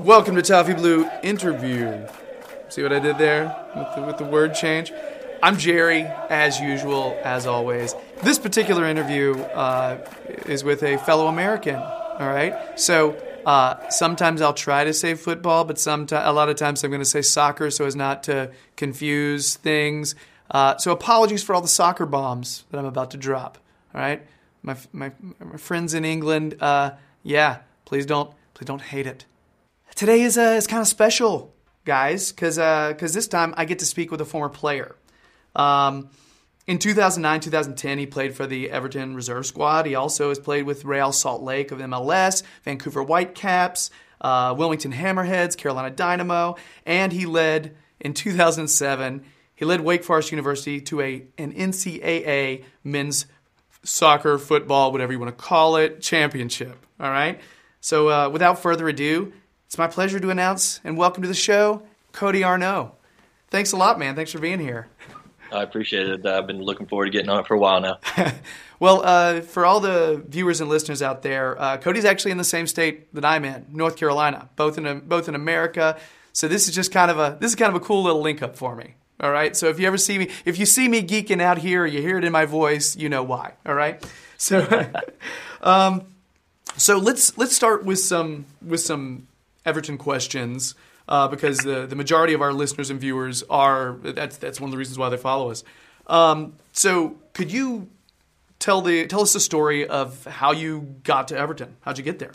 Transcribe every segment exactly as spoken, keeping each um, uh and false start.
Welcome to Toffee Blue Interview. See what I did there with the, with the word change? I'm Jerry, as usual, as always. This particular interview uh, is with a fellow American, all right? So uh, sometimes I'll try to say football, but someti- a lot of times I'm going to say soccer so as not to confuse things. Uh, so apologies for all the soccer bombs that I'm about to drop, all right? My my, my friends in England, uh, yeah, please don't please don't hate it. Today is uh, is kind of special, guys, because uh, because this time I get to speak with a former player. Um, in two thousand nine, two thousand ten, he played for the Everton reserve squad. He also has played with Real Salt Lake of M L S, Vancouver Whitecaps, uh, Wilmington Hammerheads, Carolina Dynamo, and he led in two thousand seven. He led Wake Forest University to a an N C double A men's soccer, football, whatever you want to call it, championship. All right. So uh, without further ado, it's my pleasure to announce and welcome to the show, Cody Arnott. Thanks a lot, man. Thanks for being here. I appreciate it. I've been looking forward to getting on it for a while now. Well, uh, for all the viewers and listeners out there, uh, Cody's actually in the same state that I'm in, North Carolina, both in both in America. So this is just kind of a this is kind of a cool little link up for me. All right. So if you ever see me, if you see me geeking out here, or you hear it in my voice, you know why. All right. So, um, so let's let's start with some with some Everton questions. Uh, because the, the majority of our listeners and viewers are, that's that's one of the reasons why they follow us. Um, so could you tell the tell us the story of how you got to Everton? How'd you get there?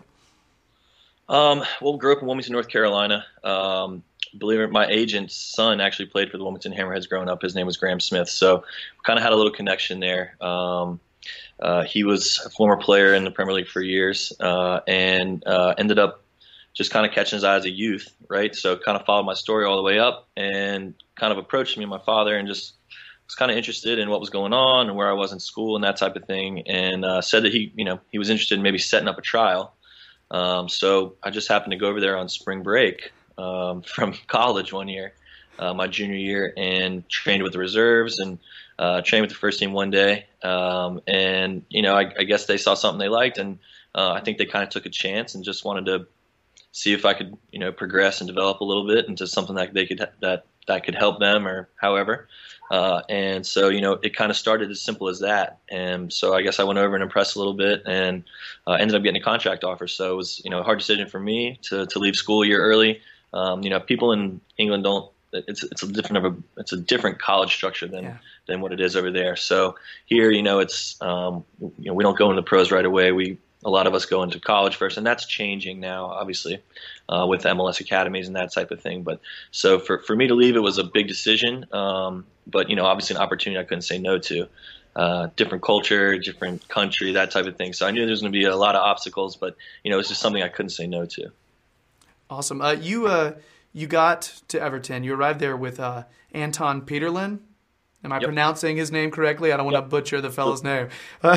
Um, well, grew up in Wilmington, North Carolina. Um, believe it, my agent's son actually played for the Wilmington Hammerheads growing up. His name was Graham Smith. So we kind of had a little connection there. Um, uh, he was a former player in the Premier League for years uh, and uh, ended up just kind of catching his eye as a youth, right? So kind of followed my story all the way up and kind of approached me and my father and just was kind of interested in what was going on and where I was in school and that type of thing, and uh, said that he, you know, he was interested in maybe setting up a trial. Um, so I just happened to go over there on spring break um, from college one year, uh, my junior year, and trained with the reserves and uh, trained with the first team one day. Um, and, you know, I, I guess they saw something they liked, and uh, I think they kind of took a chance and just wanted to see if I could, you know, progress and develop a little bit into something that they could that that could help them or however. Uh, and so, you know, it kind of started as simple as that. And so I guess I went over and impressed a little bit and uh, ended up getting a contract offer. So it was, you know, a hard decision for me to to leave school a year early. Um, you know, people in England don't. It's it's a different of a it's a different college structure than yeah. than what it is over there. So here, you know, it's um, you know, we don't go into the pros right away. We A lot of us go into college first, and that's changing now, obviously, uh, with M L S academies and that type of thing. But so for, for me to leave, it was a big decision. Um, but, you know, obviously an opportunity I couldn't say no to. Uh, different culture, different country, that type of thing. So I knew there was going to be a lot of obstacles, but, you know, it's just something I couldn't say no to. Awesome. Uh, you uh, you got to Everton. You arrived there with uh, Anton Peterlin. Am I yep. pronouncing his name correctly? I don't want yep. to butcher the fellow's name.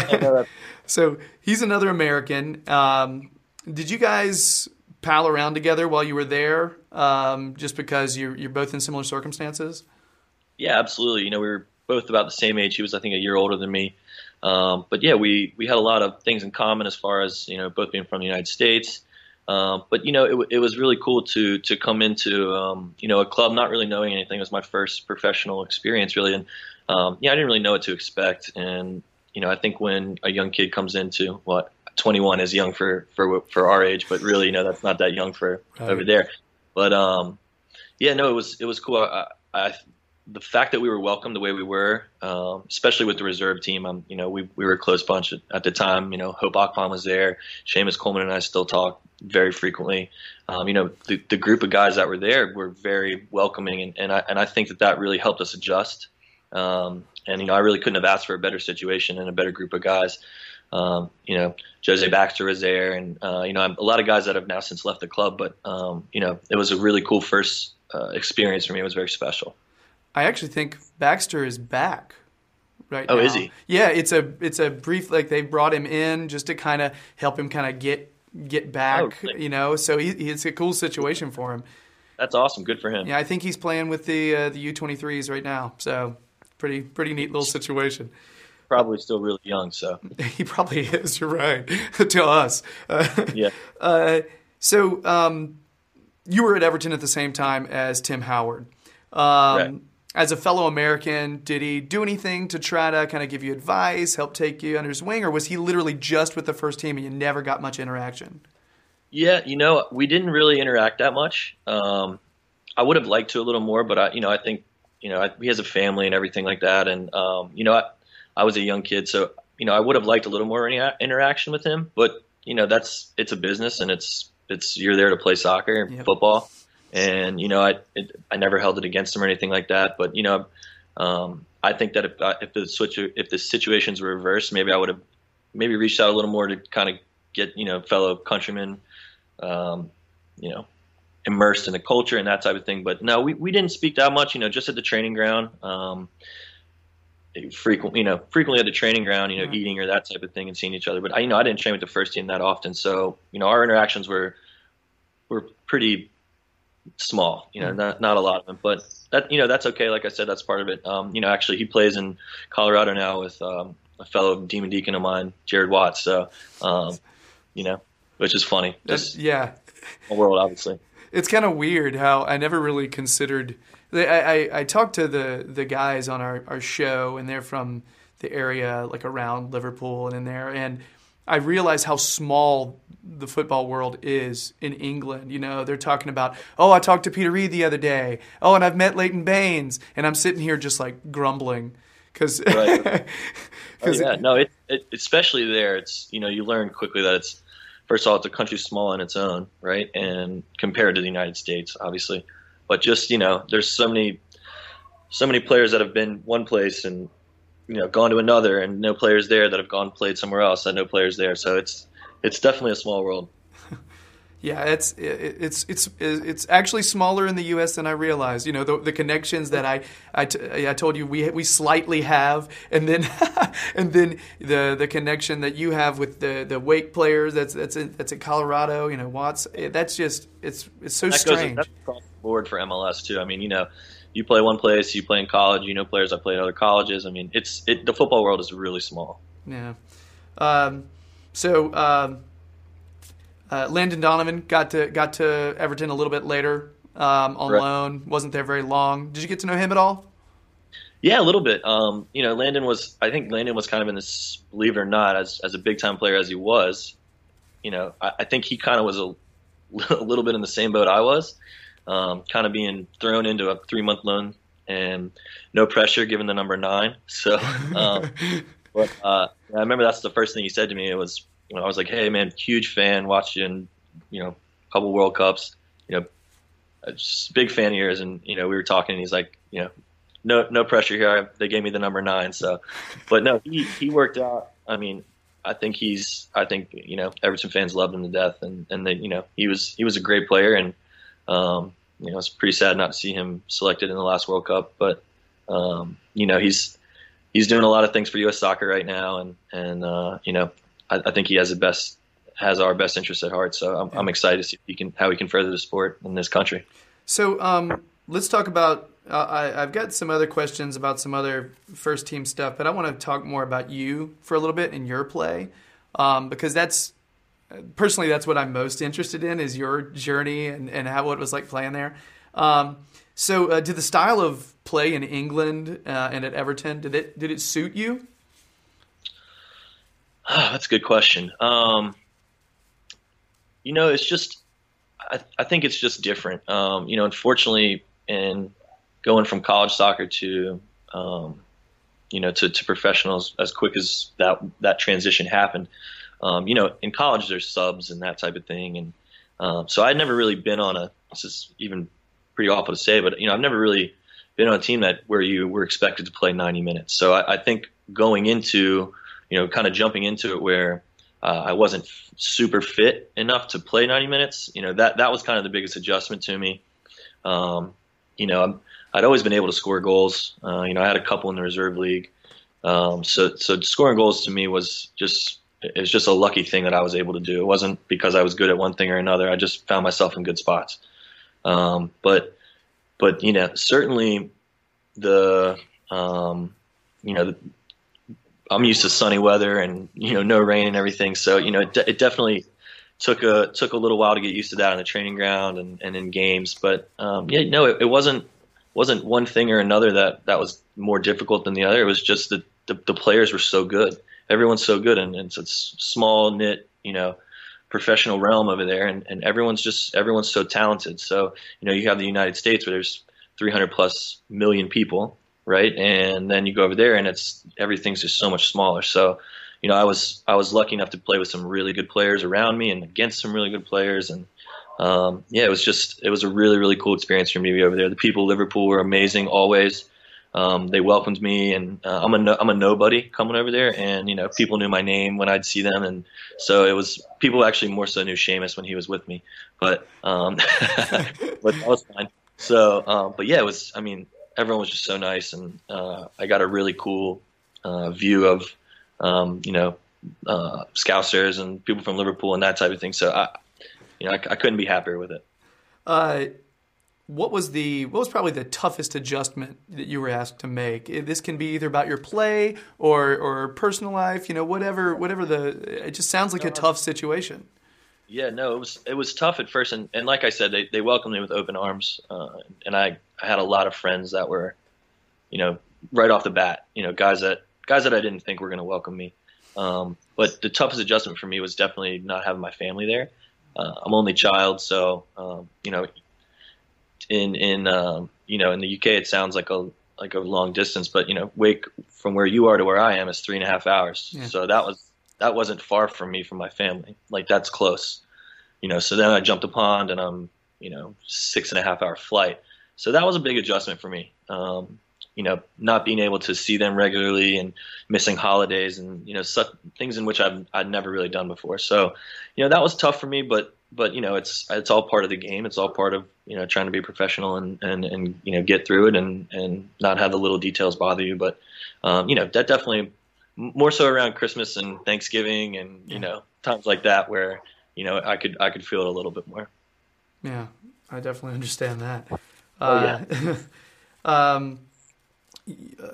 So he's another American. Um, did you guys pal around together while you were there, um, just because you're, you're both in similar circumstances? Yeah, absolutely. You know, we were both about the same age. He was, I think, a year older than me. Um, but, yeah, we, we had a lot of things in common as far as, you know, both being from the United States. Um, but, you know, it, it was really cool to to come into, um, you know, a club not really knowing anything. It was my first professional experience, really. And, um, yeah, I didn't really know what to expect. And, you know, I think when a young kid comes into what twenty-one is young for, for, for our age, but really, you know, that's not that young for right. over there. But, um, yeah, no, it was it was cool. I, I, the fact that we were welcomed the way we were, um, especially with the reserve team, um, you know, we we were a close bunch at, at the time. You know, Hope Akpan was there. Seamus Coleman and I still talk very frequently. Um, you know, the, the group of guys that were there were very welcoming, and, and I and I think that that really helped us adjust. Um, and you know, I really couldn't have asked for a better situation and a better group of guys. Um, you know, Jose Baxter was there, and uh, you know, a lot of guys that have now since left the club. But um, you know, it was a really cool first uh, experience for me. It was very special. I actually think Baxter is back right oh, now. Oh, is he? Yeah, it's a it's a brief, like they brought him in just to kind of help him kind of get get back, oh, really? you know. So he, it's a cool situation for him. That's awesome. Good for him. Yeah, I think he's playing with the uh, the U twenty-threes right now. So pretty pretty neat little situation. Probably still really young, so he probably is. You're right. To us, uh, yeah. Uh, so. Um, you were at Everton at the same time as Tim Howard. Um, right. As a fellow American, did he do anything to try to kind of give you advice, help take you under his wing, or was he literally just with the first team and you never got much interaction? Yeah, you know, we didn't really interact that much. Um, I would have liked to a little more, but I, you know, I think, you know, I, he has a family and everything like that, and um, you know, I, I was a young kid, so you know, I would have liked a little more inter- interaction with him. But you know, that's it's a business, and it's it's you're there to play soccer and Yep. football. And you know, I it, I never held it against him or anything like that. But you know, um, I think that if if the switch if the situations were reversed, maybe I would have maybe reached out a little more to kind of get you know fellow countrymen, um, you know, immersed in the culture and that type of thing. But no, we, we didn't speak that much. You know, just at the training ground, um, frequently you know frequently at the training ground, you know, Right. eating or that type of thing and seeing each other. But I you know I didn't train with the first team that often, so you know our interactions were were pretty small, you know, not not a lot of them, but that you know that's okay. Like I said, that's part of it. Um, you know, actually, he plays in Colorado now with um, a fellow Demon Deacon of mine, Jared Watts. So, um, you know, which is funny. That's, Just yeah, a world, obviously. it's kind of weird how I never really considered. I, I, I talked to the the guys on our, our show, and they're from the area like around Liverpool and in there, and I realize how small the football world is in England. You know, they're talking about, oh, I talked to Peter Reid the other day. Oh, and I've met Leighton Baines. And I'm sitting here just like grumbling. Cause, Right. Oh, cause yeah, no, it, it especially there, it's you know you learn quickly that it's first of all it's a country small on its own, right, and compared to the United States, obviously, but just you know there's so many so many players that have been one place and you know gone to another, and no players there that have gone played somewhere else, and no players there, so it's it's definitely a small world. yeah, it's it's it's it's actually smaller in the U S than I realized. You know, the, the connections that I I, t- I told you we we slightly have, and then and then the the connection that you have with the, the Wake players. That's that's in, that's in Colorado. You know, Watts. That's just it's it's so That strange. goes that's across the board for M L S too. I mean, you know, you play one place, you play in college, you know players that play at other colleges. I mean, it's it the football world is really small. Yeah. Um, so um, uh, Landon Donovan got to got to Everton a little bit later um, on Right. loan. Wasn't there very long. Did you get to know him at all? Yeah, a little bit. Um, you know, Landon was. I think Landon was kind of in this. Believe it or not, as as a big time player as he was, you know, I, I think he kind of was a, a little bit in the same boat I was, um, kind of being thrown into a three month loan and no pressure given the number nine. So, um, but uh, I remember that's the first thing he said to me. It was, you know, I was like, "Hey, man, huge fan, watched you in, you know, a couple World Cups, you know, just big fan of yours." And you know, we were talking, and he's like, you know. No, no pressure here. They gave me the number nine, so. But no, he, he worked out. I mean, I think he's. I think you know, Everton fans loved him to death, and and they, you know, he was he was a great player, and um, you know, it's pretty sad not to see him selected in the last World Cup. But um, you know, he's he's doing a lot of things for U S soccer right now, and and uh, you know, I, I think he has the best has our best interests at heart. So I'm, I'm excited to see if he can how he can further the sport in this country. So um, let's talk about. Uh, I, I've got some other questions about some other first team stuff, but I want to talk more about you for a little bit and your play, um, because that's personally that's what I'm most interested in is your journey and, and how what it was like playing there. Um, so, uh, did the style of play in England uh, and at Everton did it did it suit you? Oh, that's a good question. Um, you know, it's just I, I think it's just different. Um, you know, unfortunately, in going from college soccer to, um, you know, to, to professionals as quick as that that transition happened. Um, you know, in college there's subs and that type of thing, and um, so I'd never really been on a. This is even pretty awful to say, but you know, I've never really been on a team that where you were expected to play ninety minutes. So I, I think going into, you know, kind of jumping into it where uh, I wasn't f- super fit enough to play ninety minutes. You know, that that was kind of the biggest adjustment to me. Um, you know, I'm. I'd always been able to score goals. Uh, you know, I had a couple in the reserve league. Um, so, so scoring goals to me was just it was just a lucky thing that I was able to do. It wasn't because I was good at one thing or another. I just found myself in good spots. Um, but, but you know, certainly the um, you know, the, I'm used to sunny weather and you know no rain and everything. So you know, it, de- it definitely took a took a little while to get used to that on the training ground and, and in games. But um, yeah, no, it, it wasn't wasn't one thing or another that, that was more difficult than the other. It was just that the, the players were so good. Everyone's so good, and, and it's a small knit, you know, professional realm over there, and, and everyone's just everyone's so talented. So you know, you have the United States where there's three hundred plus million people, right? And then you go over there, and it's everything's just so much smaller. So you know, I was I was lucky enough to play with some really good players around me and against some really good players, and um, yeah, it was just it was a really really cool experience for me to be over there. The people of Liverpool were amazing always. Um, they welcomed me, and uh, I'm a no, I'm a nobody coming over there, and you know, people knew my name when I'd see them, and so it was people actually more so knew Seamus when he was with me, but um, but that was fine. So, um, but yeah, it was. I mean, everyone was just so nice, and uh, I got a really cool uh, view of um, you know uh, Scousers and people from Liverpool and that type of thing. So, I you know I, I couldn't be happier with it. Uh, what was the what was probably the toughest adjustment that you were asked to make? This can be either about your play or or personal life. You know, whatever whatever the. It just sounds like a tough situation. Yeah, no, it was it was tough at first, and, and like I said, they, they welcomed me with open arms, uh, and I, I had a lot of friends that were, you know, right off the bat, you know, guys that guys that I didn't think were going to welcome me. Um, but the toughest adjustment for me was definitely not having my family there. Uh, I'm only child, so um, you know, in in um, you know in the U K it sounds like a like a long distance, but you know, Wake from where you are to where I am is three and a half hours. Yeah. So that was. That wasn't far from me, from my family. Like, that's close, you know. So then I jumped a pond, and I'm, you know, six and a half hour flight. So that was a big adjustment for me. Um, you know, not being able to see them regularly and missing holidays, and you know, such things in which I've I'd never really done before. So, you know, that was tough for me. But but you know, it's it's all part of the game. It's all part of you know trying to be professional and and, and you know get through it and and not have the little details bother you. But um, you know, that definitely. More so around Christmas and Thanksgiving and, you know, times like that where, you know, I could I could feel it a little bit more. Yeah, I definitely understand that. Oh, uh, yeah. um, uh,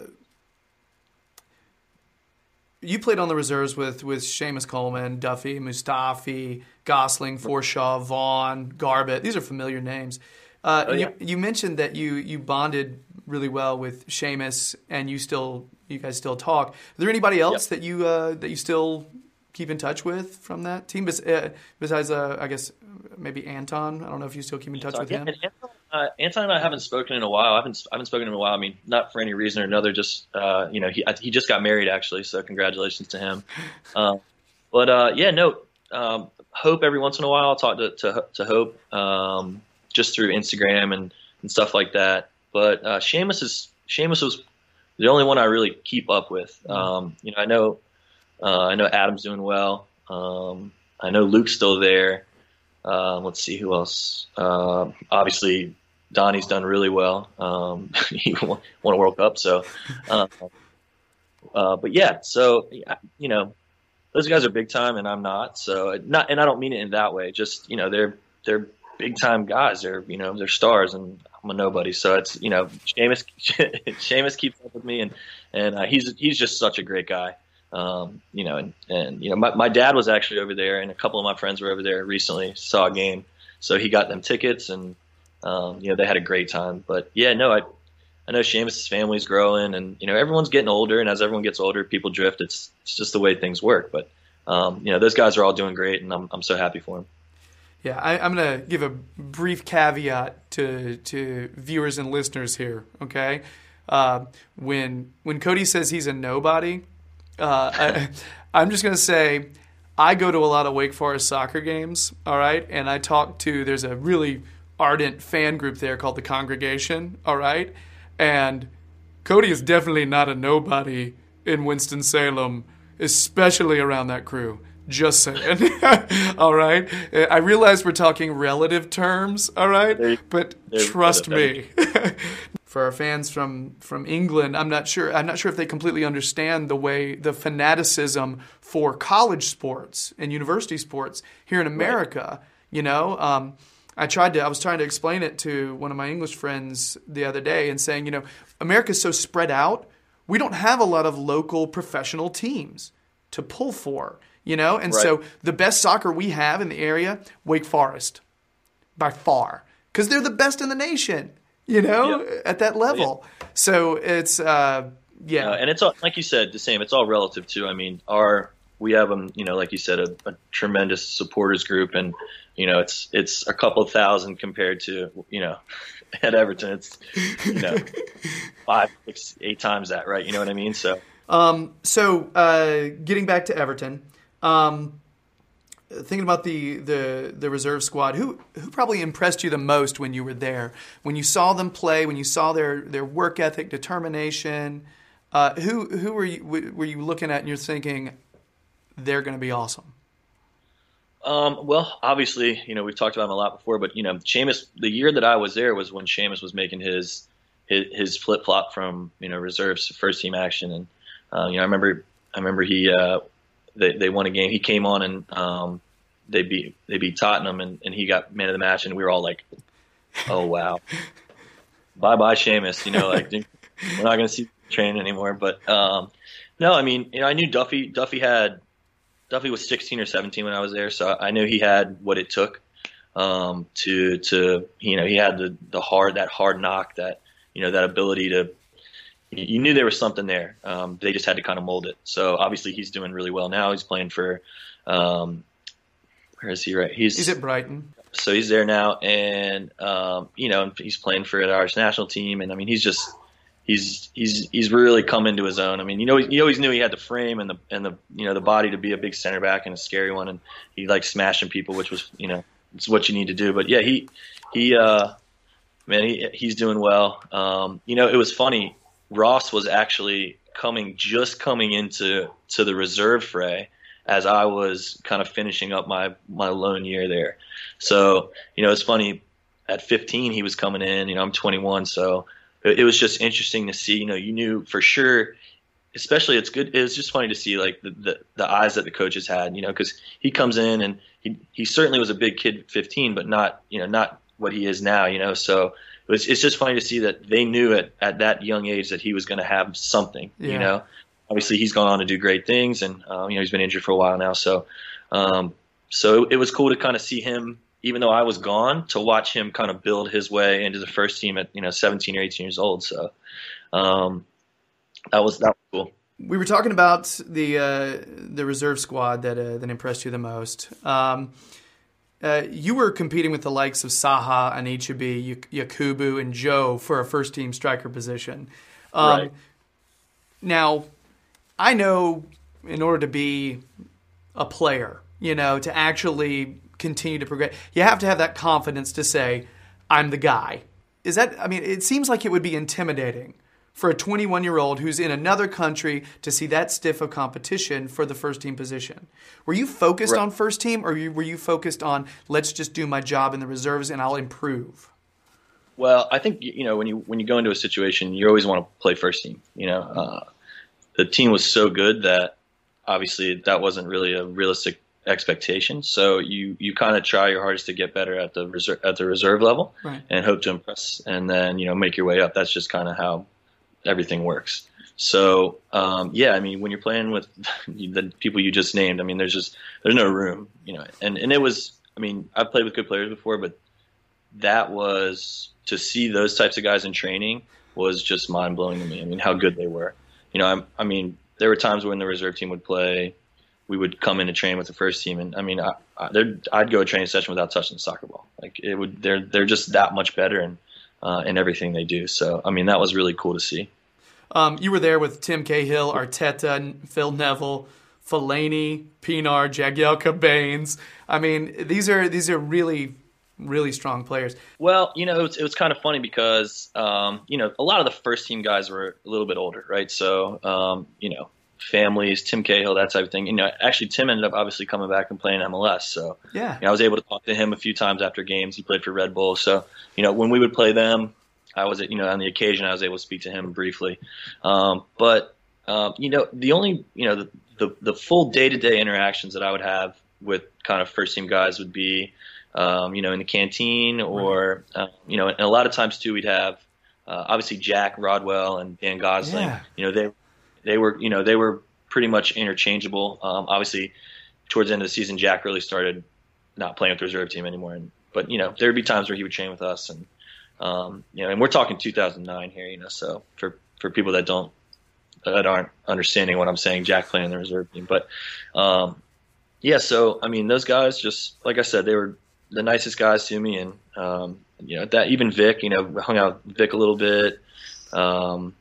you played on the reserves with, with Seamus Coleman, Duffy, Mustafi, Gosling, Forshaw, Vaughn, Garbett. These are familiar names. Uh, oh, yeah. you, you mentioned that you, you bonded really well with Seamus, and you still you guys still talk. Is there anybody else yep. that you uh, that you still keep in touch with from that team? Besides, uh, I guess maybe Anton. I don't know if you still keep in touch Anton, with yeah, him. Anton, uh, Anton and I haven't spoken in a while. I haven't I haven't spoken in a while. I mean, not for any reason or another. Just uh, you know, he he just got married actually, so congratulations to him. Um, but uh, yeah, no. Um, Hope every once in a while I'll talk to to, to Hope um, just through Instagram and, and stuff like that. But uh, Seamus is Seamus was the only one I really keep up with. Um, you know, I know uh, I know Adam's doing well. Um, I know Luke's still there. Uh, let's see who else. Uh, obviously, Donnie's done really well. Um, he won, won a World Cup, so. Uh, uh, but yeah, so you know, those guys are big time, and I'm not. So not, and I don't mean it in that way. Just you know, they're they're big time guys. They're you know they're stars, and I'm a nobody. So it's you know, Seamus Seamus keeps up with me, and and uh, he's he's just such a great guy. Um, you know, and, and you know, my, my dad was actually over there, and a couple of my friends were over there recently, saw a game, so he got them tickets, and um, you know, they had a great time. But yeah, no, I I know Seamus' family's growing, and you know, everyone's getting older, and as everyone gets older, people drift. It's it's just the way things work. But um, you know, those guys are all doing great, and I'm I'm so happy for them. Yeah, I, I'm going to give a brief caveat to to viewers and listeners here. Okay, uh, when when Cody says he's a nobody. Uh, I, I'm just going to say I go to a lot of Wake Forest soccer games, all right? And I talk to, there's a really ardent fan group there called the Congregation, all right? And Cody is definitely not a nobody in Winston-Salem, especially around that crew. Just saying. All right? I realize we're talking relative terms, all right? There, but trust me. For our fans from, from England, I'm not sure I'm not sure if they completely understand the way the fanaticism for college sports and university sports here in America. Right. You know, um, I tried to I was trying to explain it to one of my English friends the other day and saying, you know, America's so spread out, we don't have a lot of local professional teams to pull for. you know? And Right. so the best soccer we have in the area, Wake Forest, by far, because they're the best in the nation, you know, Yeah. at that level. Yeah. So it's, uh, yeah. Uh, and it's all, like you said, the same. It's all relative too. I mean, our we have um, you know, like you said, a, a tremendous supporters group, and you know, it's it's a couple thousand compared to, you know, at Everton, it's, you know, five, six, eight times that, right? You know what I mean? So, um, so uh, getting back to Everton, um, thinking about the, the the reserve squad, who who probably impressed you the most when you were there, when you saw them play, when you saw their their work ethic, determination. Uh, who who were you were you looking at and you're thinking they're going to be awesome? Um, well, obviously, you know, we've talked about him a lot before, but you know, Seamus, the year that I was there was when Seamus was making his his, his flip flop from, you know, reserves to first team action, and uh, you know, I remember I remember he uh, they they won a game. He came on and um, they beat they beat Tottenham, and, and he got man of the match, and we were all like, oh wow, bye bye Seamus, you know, like we're not going to see train anymore. But um, no, I mean, you know, I knew Duffy. Duffy had Duffy was sixteen or seventeen when I was there, so I knew he had what it took um, to to you know, he had the the hard that hard knock, that you know, that ability to. You knew there was something there. Um, they just had to kind of mold it. So obviously he's doing really well now. He's playing for um, where is he? Right, he's he's at Brighton. So he's there now, and um, you know, he's playing for the Irish national team, and I mean, he's just. He's he's he's really come into his own. I mean, you know, he always knew he had the frame and the and the you know, the body to be a big center back and a scary one, and he liked smashing people, which was, you know, it's what you need to do. But yeah, he he uh, man, he he's doing well. Um, you know, it was funny. Ross was actually coming just coming into to the reserve fray as I was kind of finishing up my my lone year there. So you know, it's funny. At fifteen, he was coming in. You know, I'm twenty-one, so. It was just interesting to see, you know, you knew for sure, especially it's good. It was just funny to see like the, the, the eyes that the coaches had, you know, because he comes in and he, he certainly was a big kid at fifteen, but not, you know, not what he is now, you know. So it was, it's just funny to see that they knew at, at that young age that he was going to have something, yeah. You know. Obviously, he's gone on to do great things, and, um, you know, he's been injured for a while now. So, um, so it was cool to kind of see him. Even though I was gone, to watch him kind of build his way into the first team at, you know, seventeen or eighteen years old. So um, that was that was cool. We were talking about the uh, the reserve squad that uh, that impressed you the most. Um, uh, you were competing with the likes of Saha, Anichebe, Yakubu, and Joe for a first team striker position. Um, right. Now, I know in order to be a player, you know, to actually continue to progress, you have to have that confidence to say, I'm the guy. Is that, I mean, it seems like it would be intimidating for a twenty-one-year-old who's in another country to see that stiff of competition for the first team position. Were you focused right. on first team, or were you focused on, let's just do my job in the reserves and I'll improve? Well, I think, you know, when you when you go into a situation, you always want to play first team. You know, uh, the team was so good that obviously that wasn't really a realistic expectation. So you, you kind of try your hardest to get better at the reserve at the reserve level, right. and hope to impress, and then, you know, make your way up. That's just kind of how everything works. So um, yeah, I mean, when you're playing with the people you just named, I mean, there's just there's no room, you know. And and it was, I mean, I've played with good players before, but that was, to see those types of guys in training was just mind blowing to me. I mean, how good they were. You know, I'm, I mean, there were times when the reserve team would play. We would come in to train with the first team, and I mean, I, I, I'd go a training session without touching the soccer ball. Like it would, they're they're just that much better in uh, in everything they do. So I mean, that was really cool to see. Um, you were there with Tim Cahill, Arteta, Phil Neville, Fellaini, Pienaar, Jagielka, Baines. I mean, these are these are really really strong players. Well, you know, it was, it was kind of funny because um, you know, a lot of the first team guys were a little bit older, right? So um, you know. Families, Tim Cahill, that type of thing. You know, actually, Tim ended up obviously coming back and playing M L S. So yeah, you know, I was able to talk to him a few times after games. He played for Red Bull. So, you know, when we would play them, I was, you know, on the occasion, I was able to speak to him briefly. Um, but, um, you know, the only, you know, the, the, the full day-to-day interactions that I would have with kind of first-team guys would be, um, you know, in the canteen or, right. uh, you know, and a lot of times, too, we'd have, uh, obviously, Jack Rodwell and Dan Gosling. Yeah. You know, they They were, you know, they were pretty much interchangeable. Um, obviously, towards the end of the season, Jack really started not playing with the reserve team anymore. And, but, you know, there would be times where he would train with us. And, um, you know, and we're talking two thousand nine here, you know, so for, for people that don't, that aren't understanding what I'm saying, Jack playing in the reserve team. But, um, yeah, so, I mean, those guys just, like I said, they were the nicest guys to me. And, um, you know, that even Vic, you know, hung out with Vic a little bit. Um,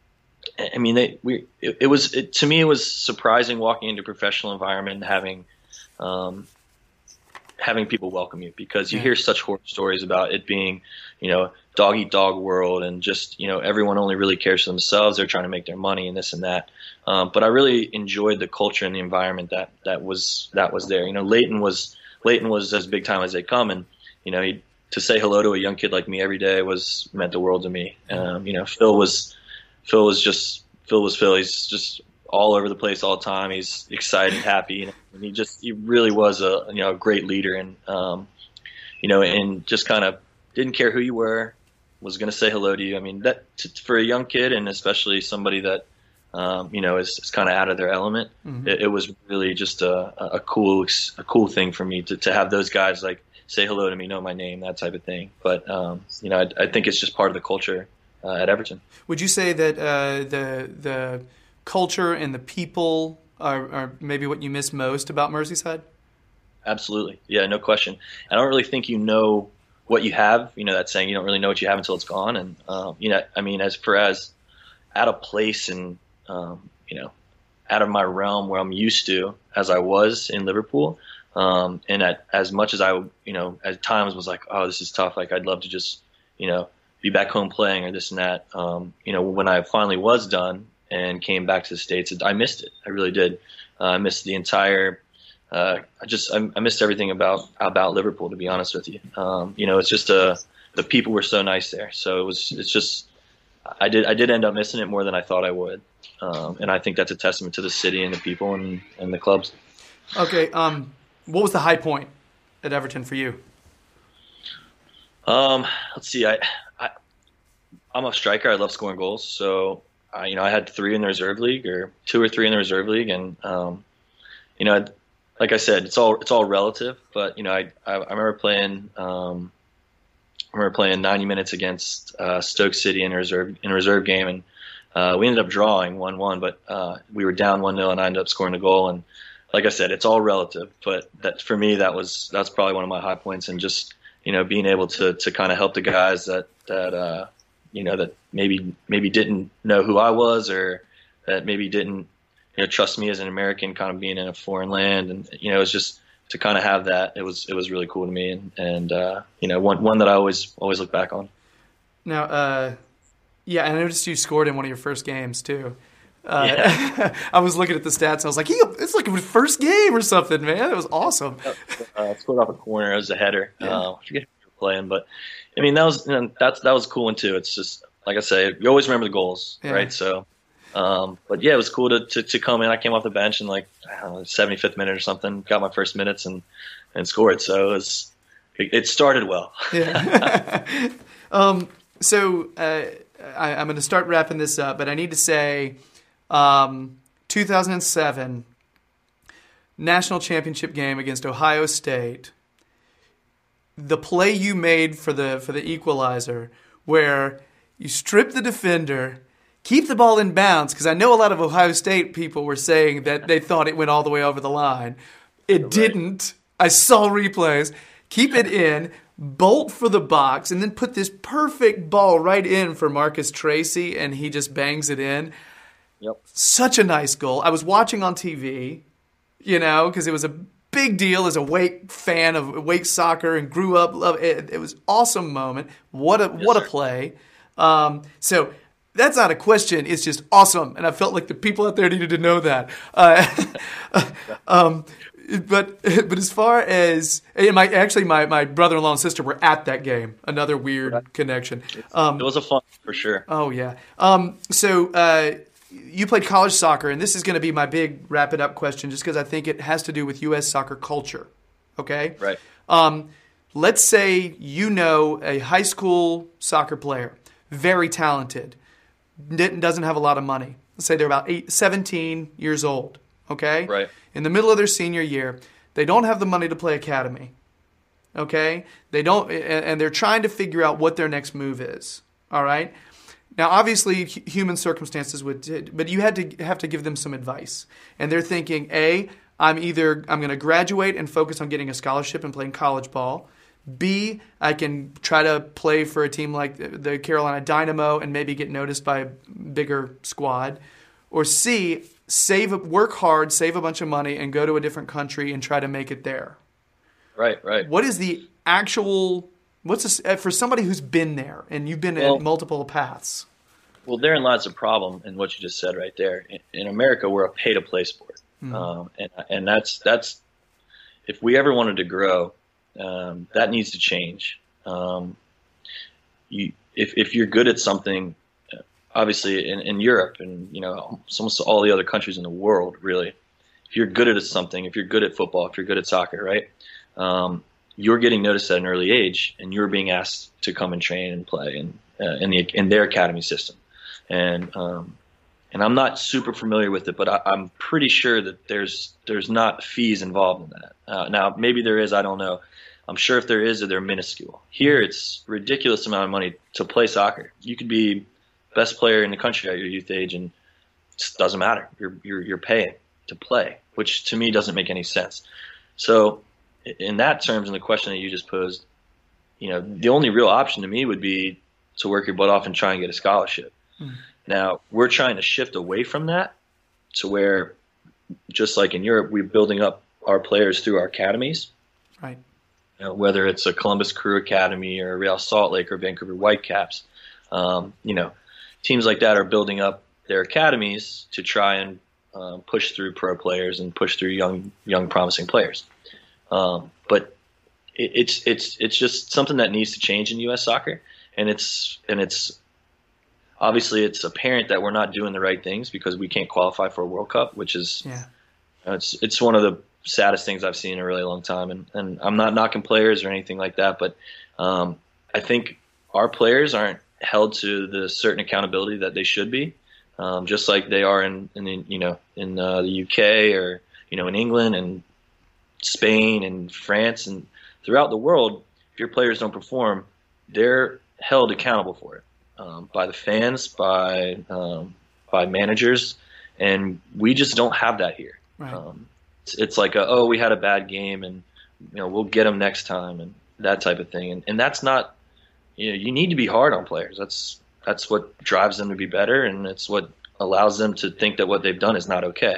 I mean, they, we, it, it was, it, to me, it was surprising walking into a professional environment and having, um, having people welcome you, because you hear such horror stories about it being, you know, dog eat dog world, and just, you know, everyone only really cares for themselves. They're trying to make their money and this and that. Um, but I really enjoyed the culture and the environment that, that was, that was there. You know, Leighton was, Leighton was as big time as they come. And, you know, he, to say hello to a young kid like me every day was, meant the world to me. Um, you know, Phil was, Phil was just, Phil was Phil. He's just all over the place all the time. He's excited, happy, and he just, he really was a, you know, a great leader. And, um, you know, and just kind of didn't care who you were, was going to say hello to you. I mean, that t- for a young kid, and especially somebody that, um, you know, is, is kind of out of their element, mm-hmm. it, it was really just a, a cool, a cool thing for me to, to have those guys like say hello to me, know my name, that type of thing. But, um, you know, I, I think it's just part of the culture uh, at Everton. Would you say that uh, the the culture and the people are, are maybe what you miss most about Merseyside? Absolutely. Yeah, no question. I don't really think you know what you have. You know, that saying, you don't really know what you have until it's gone. And, um, you know, I mean, as for as out of place and, um, you know, out of my realm where I'm used to, as I was in Liverpool, um, and at, as much as I, you know, at times was like, oh, this is tough. Like, I'd love to just, you know, be back home playing or this and that. Um, you know, when I finally was done and came back to the States, I missed it. I really did. Uh, I missed the entire, uh, I just, I, I missed everything about, about Liverpool, to be honest with you. Um, you know, it's just, uh, the people were so nice there. So it was, it's just, I did, I did end up missing it more than I thought I would. Um, and I think that's a testament to the city and the people and, and the clubs. Okay. Um, what was the high point at Everton for you? Um, let's see. I, I, I'm a striker. I love scoring goals. So, I, you know, I had three in the reserve league, or two or three in the reserve league. And, um, you know, like I said, it's all, it's all relative, but, you know, I, I, I remember playing, um, I remember playing ninety minutes against, uh, Stoke City in a reserve, in a reserve game. And, uh, we ended up drawing one one, but, uh, we were down one nil and I ended up scoring a goal. And like I said, it's all relative, but that for me, that was, that's probably one of my high points. And just, you know, being able to, to kind of help the guys that, that, uh, you know, that maybe, maybe didn't know who I was, or that maybe didn't, you know, trust me as an American, kind of being in a foreign land. And, you know, it was just to kind of have that. It was, it was really cool to me. And, and, uh, you know, one, one that I always, always look back on. Now, uh, yeah, I noticed you scored in one of your first games too. Uh, yeah. I was looking at the stats. I was like, he, it's like a first game or something, man. It was awesome. Uh, scored off a corner. It was a header. Yeah. Uh, I forget who you were playing, but I mean, that was, you know, that's, that was a cool one too. It's just, like I say, you always remember the goals, yeah. right? So, um, but yeah, it was cool to, to, to come in. I came off the bench in like, I don't know, seventy-fifth minute or something, got my first minutes and, and scored. So it was, it, it started well. Yeah. um, so, uh, I, I'm going to start wrapping this up, but I need to say, um, two thousand seven national championship game against Ohio State, the play you made for the for the equalizer, where you strip the defender, keep the ball in bounds, because I know a lot of Ohio State people were saying that they thought it went all the way over the line. It right. didn't. I saw replays. Keep it in, bolt for the box, and then put this perfect ball right in for Marcus Tracy, and he just bangs it in. Yep. Such a nice goal. I was watching on T V, you know, because it was a big deal as a Wake fan of Wake soccer and grew up. Love it. It was an awesome moment. What a yes, what sir. a play. Um, so that's not a question. It's just awesome, and I felt like the people out there needed to know that. Uh, um, but but as far as and my actually my, my brother-in-law and sister were at that game. Another weird right. connection. Um, it was a fun for sure. Oh yeah. Um, so. Uh, You played college soccer, and this is going to be my big wrap-it-up question just because I think it has to do with U S soccer culture, okay? Right. Um, let's say you know a high school soccer player, very talented, doesn't have a lot of money. Let's say they're about eight, seventeen years old, okay? Right. in the middle of their senior year. They don't have the money to play academy. Okay? They don't, and they're trying to figure out what their next move is. All right? Now, obviously, human circumstances would, but you had to have to give them some advice. And they're thinking, A, I'm either, I'm going to graduate and focus on getting a scholarship and playing college ball. B, I can try to play for a team like the Carolina Dynamo and maybe get noticed by a bigger squad. Or C, save, work hard, save a bunch of money, and go to a different country and try to make it there. Right, right. What is the actual... What's this, for somebody who's been there and you've been well, in multiple paths? Well, therein lies the problem in what you just said right there. In, in America, we're a pay-to-play sport, mm. um, and and that's that's if we ever wanted to grow, um, that needs to change. Um, you, if if you're good at something, obviously in, in Europe and you know almost all the other countries in the world, really, if you're good at something, if you're good at football, if you're good at soccer, right? Um, you're getting noticed at an early age, and you're being asked to come and train and play in uh, in, the, in their academy system. And um, and I'm not super familiar with it, but I, I'm pretty sure that there's there's not fees involved in that. Uh, now, maybe there is, I don't know. I'm sure if there is, they're minuscule. Here, it's a ridiculous amount of money to play soccer. You could be best player in the country at your youth age, and it just doesn't matter. You're you're, you're paying to play, which to me doesn't make any sense. So in that terms, in the question that you just posed, you know, the only real option to me would be to work your butt off and try and get a scholarship. Mm. Now, we're trying to shift away from that to where, just like in Europe, we're building up our players through our academies. Right. You know, whether it's a Columbus Crew Academy or Real Salt Lake or Vancouver Whitecaps, um, you know, teams like that are building up their academies to try and um, push through pro players and push through young, young promising players. Um, but it, it's it's it's just something that needs to change in U S soccer, and it's and it's obviously it's apparent that we're not doing the right things because we can't qualify for a World Cup, which is yeah. you know, it's it's one of the saddest things I've seen in a really long time. And, and I'm not knocking players or anything like that, but um, I think our players aren't held to the certain accountability that they should be, um, just like they are in, in the, you know in uh, the U K or you know in England and Spain and France and throughout the world. If your players don't perform, they're held accountable for it um, by the fans, by um, by managers, and we just don't have that here. Right. Um, it's, it's like a, oh, we had a bad game, and you know we'll get them next time, and that type of thing. And, and that's not, you know, you need to be hard on players. That's that's what drives them to be better, and it's what allows them to think that what they've done is not okay.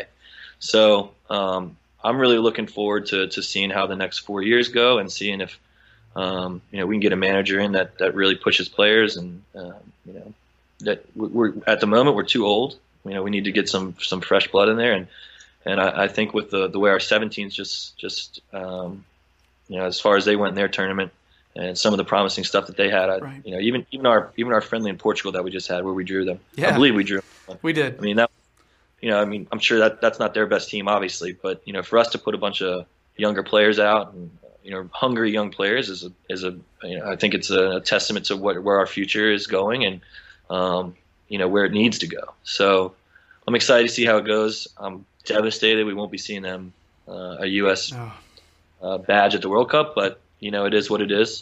So. Um, I'm really looking forward to, to seeing how the next four years go and seeing if um, you know we can get a manager in that, that really pushes players and uh, you know that we're at the moment we're too old. You know we need to get some some fresh blood in there, and and I, I think with the the way our seventeens just just um, you know as far as they went in their tournament and some of the promising stuff that they had, I, right. you know even even our even our friendly in Portugal that we just had where we drew them. Yeah. I believe we drew them. We did. I mean that. You know, I mean, I'm sure that that's not their best team, obviously, but you know, for us to put a bunch of younger players out, and you know, hungry young players is a is a you know, I think it's a testament to what where our future is going and um, you know where it needs to go. So I'm excited to see how it goes. I'm devastated we won't be seeing them uh, a U S Oh. uh, badge at the World Cup, but you know, it is what it is,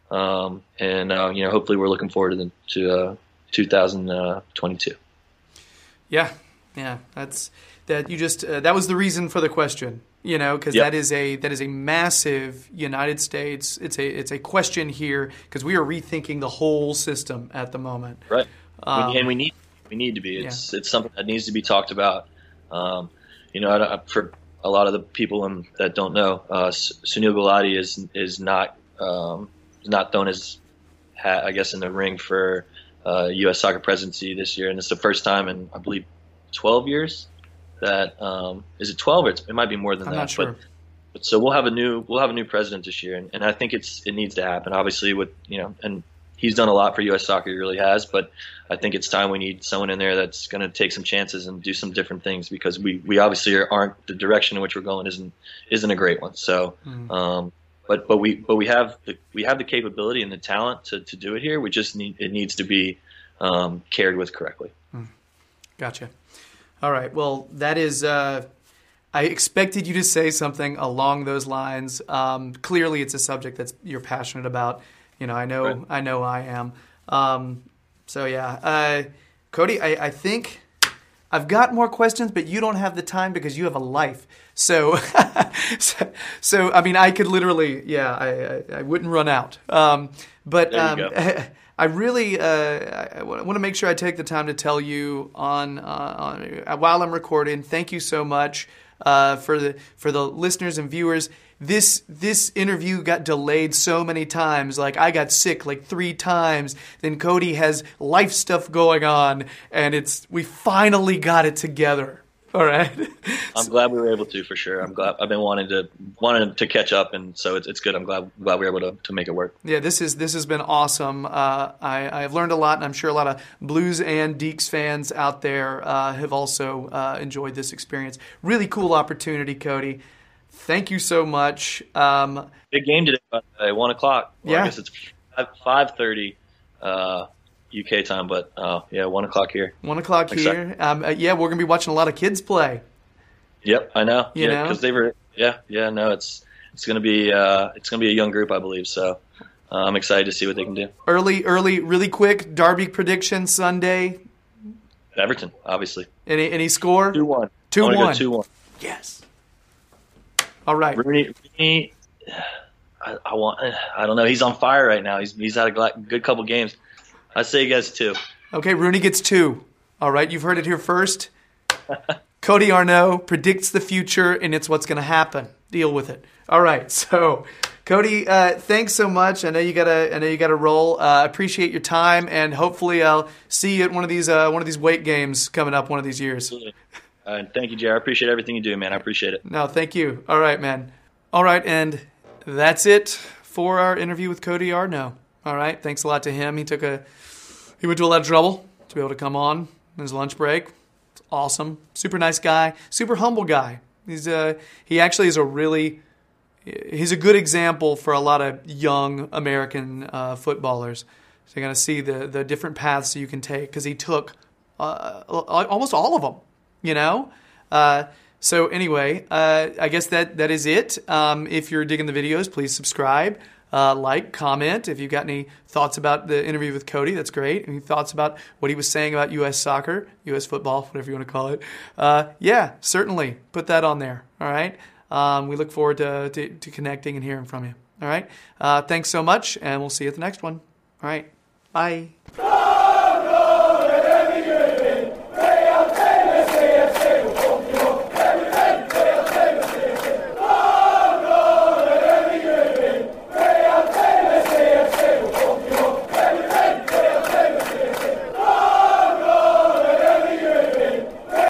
um, and uh, you know, hopefully, we're looking forward to the, to uh, two thousand twenty-two. Yeah. Yeah, that's that. You just uh, that was the reason for the question, you know, because yep. that is a that is a massive United States. It's a it's a question here because we are rethinking the whole system at the moment, right? Um, and we need we need to be. It's yeah. it's something that needs to be talked about. Um, you know, I, I, for a lot of the people in, that don't know, uh, Sunil Gulati is is not um, is not thrown his hat, I guess, in the ring for uh, U S soccer presidency this year, and it's the first time in I believe. twelve years that um is it twelve or it's, it might be more than I'm that not sure. but, but so we'll have a new we'll have a new president this year, and, and I think it's it needs to happen obviously with you know and he's done a lot for U S soccer, he really has, but I think it's time we need someone in there that's going to take some chances and do some different things because we we obviously aren't the direction in which we're going isn't isn't a great one. So mm. um but but we but we have the we have the capability and the talent to to do it here. We just need it needs to be um carried with correctly. mm. Gotcha. All right. Well, that is, uh, I expected you to say something along those lines. Um, clearly, it's a subject that's you're passionate about. You know, I know, Right. I know, I am. Um, so yeah, uh, Cody, I, I think I've got more questions, but you don't have the time because you have a life. So, so, so I mean, I could literally, yeah, I, I, I wouldn't run out. Um, but There you um, go. I really uh, I want to make sure I take the time to tell you on, uh, on while I'm recording. Thank you so much uh, for the for the listeners and viewers. This this interview got delayed so many times. Like I got sick like three times. Then Cody has life stuff going on, and it's we finally got it together. All right. I'm glad we were able to, for sure. I'm glad. I've been wanting to wanting to catch up, and so it's it's good. I'm glad glad we were able to, to make it work. Yeah, this is this has been awesome. Uh, I I've learned a lot, and I'm sure a lot of Blues and Deacs fans out there uh, have also uh, enjoyed this experience. Really cool opportunity, Cody. Thank you so much. Um, Big game today, by the way, one o'clock. Well, Yeah. I guess it's five thirty uh, U K time, but uh, yeah, one o'clock here. one o'clock Excited. here. Um, uh, yeah, we're gonna be watching a lot of kids play. Yep, I know. You yeah, know? because they were. Yeah, yeah. No, it's it's gonna be uh, it's gonna be a young group, I believe. So uh, I'm excited to see what they can do. Early, early, really quick. Derby prediction Sunday. Everton, obviously. Any any score? Two one. Two one. Two one. Yes. All right. Rooney, Rooney I, I want. I don't know. He's on fire right now. He's he's had a gla- good couple games. I say he gets two. Okay, Rooney gets two. All right, you've heard it here first. Cody Arnaud predicts the future, and it's what's going to happen. Deal with it. All right, so Cody, uh, thanks so much. I know you got to. I know you got to roll. Uh, appreciate your time, and hopefully, I'll see you at one of these uh, one of these weight games coming up one of these years. Absolutely. Uh, thank you, Jared. I appreciate everything you do, man. I appreciate it. No, thank you. All right, man. All right, and that's it for our interview with Cody Arnaud. All right, thanks a lot to him. He took a he went to a lot of trouble to be able to come on in his lunch break. It's awesome. Super nice guy. Super humble guy. He's uh he actually is a really he's a good example for a lot of young American uh, footballers. So you're gonna see the the different paths you can take because he took uh, almost all of them. You know. Uh, So anyway, uh, I guess that, that is it. Um, if you're digging the videos, please subscribe, uh, like, comment. If you've got any thoughts about the interview with Cody, that's great. Any thoughts about what he was saying about U S soccer, U S football, whatever you want to call it. Uh, yeah, certainly put that on there. All right. Um, we look forward to, to, to connecting and hearing from you. All right. Uh, thanks so much, and we'll see you at the next one. All right. Bye.